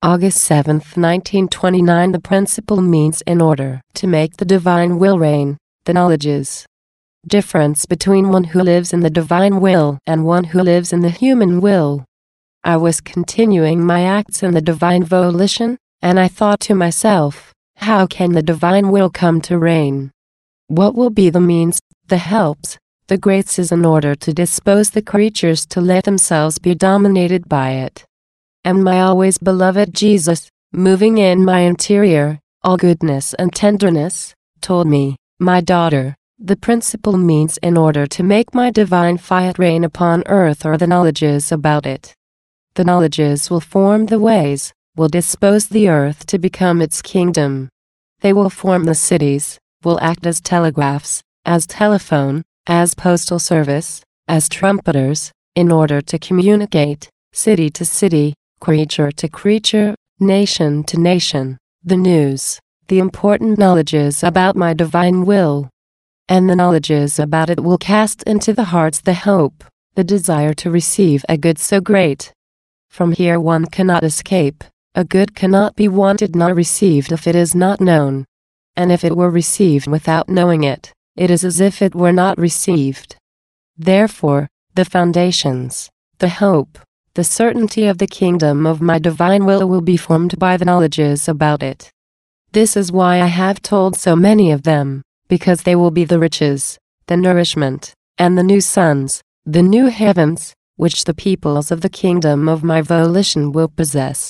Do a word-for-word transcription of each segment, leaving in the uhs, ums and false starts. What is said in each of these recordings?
August seventh, nineteen twenty-nine. The principle means in order to make the divine will reign, the knowledges. Difference between one who lives in the divine will and one who lives in the human will. I was continuing my acts in the divine volition, and I thought to myself, how can the divine will come to reign? What will be the means, the helps, the graces in order to dispose the creatures to let themselves be dominated by it? And my always beloved Jesus, moving in my interior, all goodness and tenderness, told me, my daughter, the principle means in order to make my divine fiat reign upon earth are the knowledges about it. The knowledges will form the ways, will dispose the earth to become its kingdom. They will form the cities, will act as telegraphs, as telephone, as postal service, as trumpeters, in order to communicate, city to city, creature to creature, nation to nation, the news, the important knowledges about my divine will. And the knowledges about it will cast into the hearts the hope, the desire to receive a good so great. From here one cannot escape, a good cannot be wanted nor received if it is not known. And if it were received without knowing it, it is as if it were not received. Therefore, the foundations, the hope, the certainty of the kingdom of my divine will will be formed by the knowledges about it. This is why I have told so many of them, because they will be the riches, the nourishment, and the new sons, the new heavens, which the peoples of the kingdom of my volition will possess.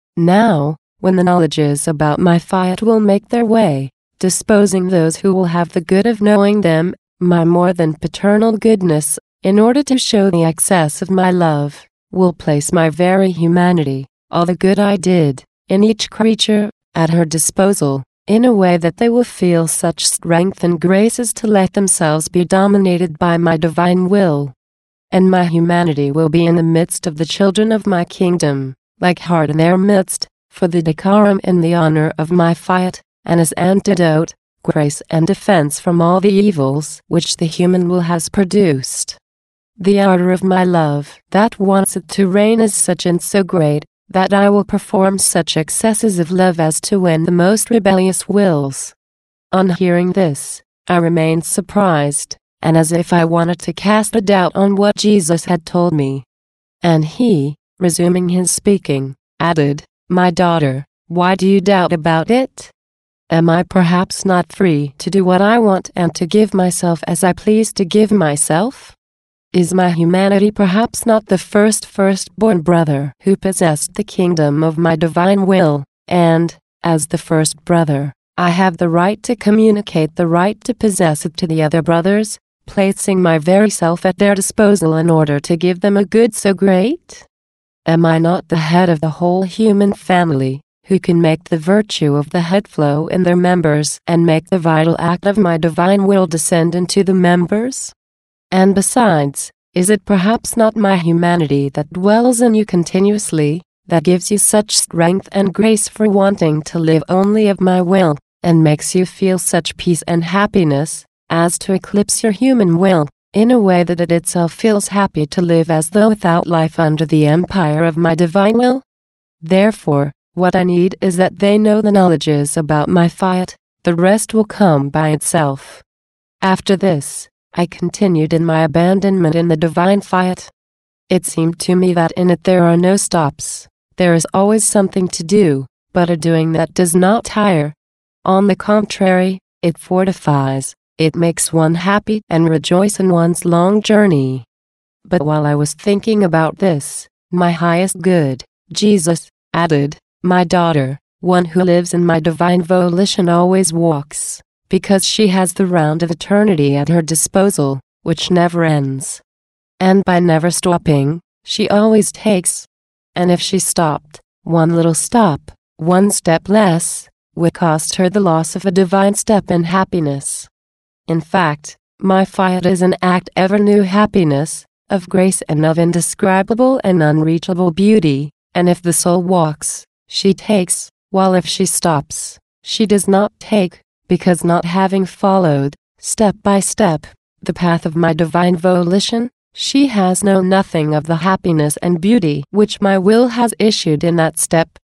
Now, when the knowledges about my fiat will make their way, disposing those who will have the good of knowing them, my more than paternal goodness, in order to show the excess of my love, will place my very humanity, all the good I did, in each creature, at her disposal, in a way that they will feel such strength and grace as to let themselves be dominated by my divine will. And my humanity will be in the midst of the children of my kingdom, like heart in their midst, for the decorum and the honor of my fiat, and as antidote, grace and defense from all the evils which the human will has produced. The ardor of my love that wants it to reign is such and so great, that I will perform such excesses of love as to win the most rebellious wills. On hearing this, I remained surprised, and as if I wanted to cast a doubt on what Jesus had told me. And he, resuming his speaking, added, my daughter, why do you doubt about it? Am I perhaps not free to do what I want and to give myself as I please to give myself? Is my humanity perhaps not the first firstborn brother who possessed the kingdom of my divine will, and, as the first brother, I have the right to communicate the right to possess it to the other brothers, placing my very self at their disposal in order to give them a good so great? Am I not the head of the whole human family, who can make the virtue of the head flow in their members and make the vital act of my divine will descend into the members? And besides, is it perhaps not my humanity that dwells in you continuously, that gives you such strength and grace for wanting to live only of my will, and makes you feel such peace and happiness, as to eclipse your human will, in a way that it itself feels happy to live as though without life under the empire of my divine will? Therefore, what I need is that they know the knowledges about my fiat, the rest will come by itself. After this, I continued in my abandonment in the divine fiat. It seemed to me that in it there are no stops, there is always something to do, but a doing that does not tire. On the contrary, it fortifies, it makes one happy and rejoice in one's long journey. But while I was thinking about this, my highest good, Jesus, added, my daughter, one who lives in my divine volition always walks, because she has the round of eternity at her disposal, which never ends. And by never stopping, she always takes. And if she stopped, one little stop, one step less, would cost her the loss of a divine step in happiness. In fact, my fiat is an act ever new happiness, of grace and of indescribable and unreachable beauty, and if the soul walks, she takes, while if she stops, she does not take, because not having followed, step by step, the path of my divine volition, she has known nothing of the happiness and beauty which my will has issued in that step.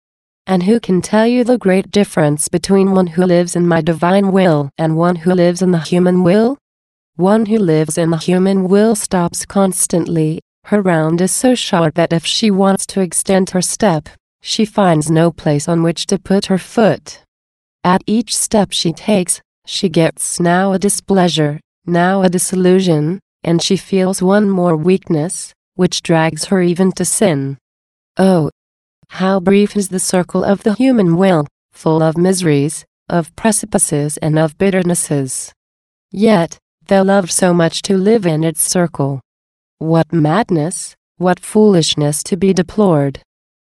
And who can tell you the great difference between one who lives in my divine will and one who lives in the human will? One who lives in the human will stops constantly. Her round is so short that if she wants to extend her step, she finds no place on which to put her foot. At each step she takes, she gets now a displeasure, now a disillusion, and she feels one more weakness, which drags her even to sin. Oh, how brief is the circle of the human will, full of miseries, of precipices and of bitternesses. Yet, they love so much to live in its circle. What madness, what foolishness to be deplored!